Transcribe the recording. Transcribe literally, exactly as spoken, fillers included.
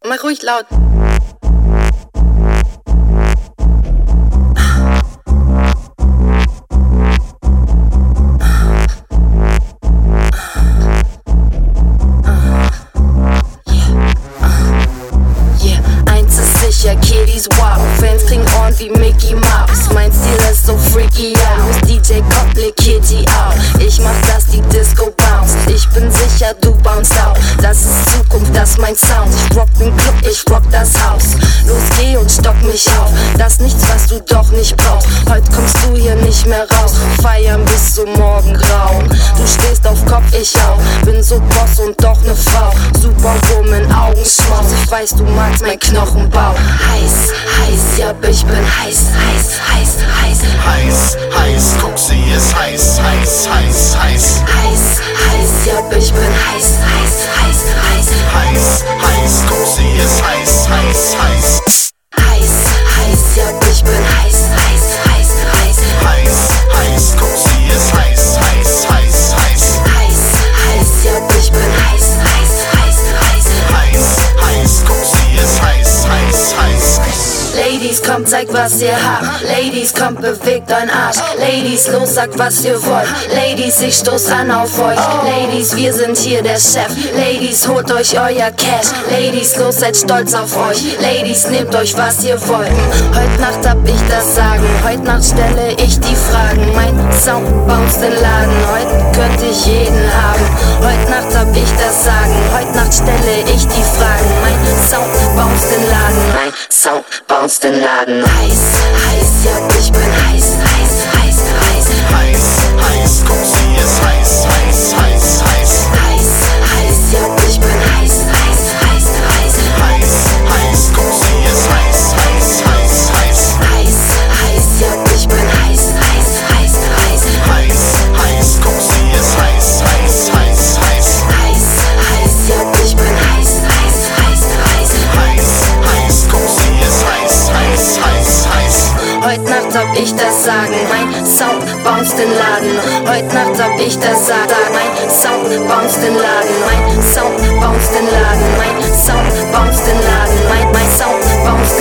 Mach ruhig laut. Kiddies wow, Fans kriegen Ohren wie Mickey Mouse. Mein Stil ist so freaky out. D J Kopple Kitty out. Ich mach, dass die Disco bounce. Ich bin sicher, du bounce out. Das ist Zukunft, das ist mein Sound. Ich rock den Club, ich rock das Haus. Los, geh und stock mich auf. Das ist nichts, was du doch nicht brauchst. Heute kommst du hier nicht mehr raus. Feiern bis zum Morgengrauen. Du stehst auf Kopf, ich auch. Bin so Boss und doch ne Frau. Superwoman, Augenschmaus. Ich weiß, du magst mein Knochenbau. Heiß, heiß, ja, ich bin heiß, heiß, heiß, heiß. Heiß, heiß, guck, sie ist heiß, heiß, heiß, heiß. Heiß, heiß, ja, ich bin heiß, heiß, heiß, heiß. Heiß, heiß, guck, sie ist heiß, heiß, heiß. Heiß, heiß, ja, ich bin heiß, heiß, heiß, heiß. Heiß, heiß, guck, sie ist heiß, heiß, heiß, heiß. Heiß, heiß, ja, ich bin heiß, heiß, heiß, heiß. Heiß, heiß, guck, sie ist heiß, heiß, heiß. Ladies, kommt, zeigt, was ihr habt. Ladies, kommt, bewegt euren Arsch. Ladies, los, sagt, was ihr wollt. Ladies, ich stoß an auf euch. Ladies, wir sind hier der Chef. Ladies, holt euch euer Cash. Ladies, los, seid stolz auf euch. Ladies, nehmt euch, was ihr wollt. Heute Nacht hab ich das Sagen. Heute Nacht stelle ich die Fragen. Mein Sound bounce den Laden. Heute könnte ich jeden haben. Heute Nacht hab ich das Sagen. Heute Nacht stelle ich die Fragen. Mein Sound bounce den Laden. Mein Sound bounce den Laden. Heiß, heiß, ja, ich bin heiß, heiß, heiß, heiß. Heiß, heiß, guck, sie ist heiß, heiß, heiß, heiß. Heiß, heiß, ja, ich bin heiß, heiß, heiß, heiß. Heiß, heiß, guck, sie ist heiß, heiß, heiß, heiß. Heiß, heiß, ja, ich bin heiß, heiß, heiß, heiß. Heiß, heiß, guck, sie ist heiß, heiß, heiß, heiß. Heiß, heiß, ja, ich bin heiß, heiß, heiß, heiß. Heiß, heiß, guck, sie ist heiß, heiß, heiß, heiß. Heute Nacht hab ich das Sagen, mein Sound bounce den Laden. Heute Nacht hab ich das Sagen, mein Sound bounce den Laden. Mein Sound bounce den Laden, mein Sound bounce den Laden, mein, mein Sound bounce